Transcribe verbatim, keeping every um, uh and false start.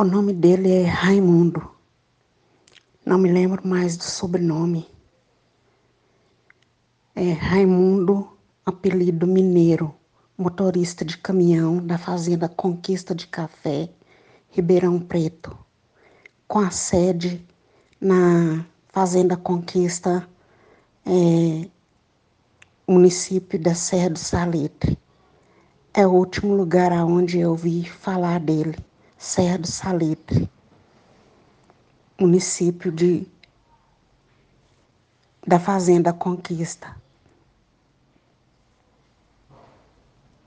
O nome dele é Raimundo. Não me lembro mais do sobrenome. É Raimundo, apelido Mineiro, motorista de caminhão da Fazenda Conquista de Café, Ribeirão Preto, com a sede na Fazenda Conquista, é, município da Serra do Salitre. É o último lugar aonde eu vi falar dele, Serra do Salitre, município de, da Fazenda Conquista.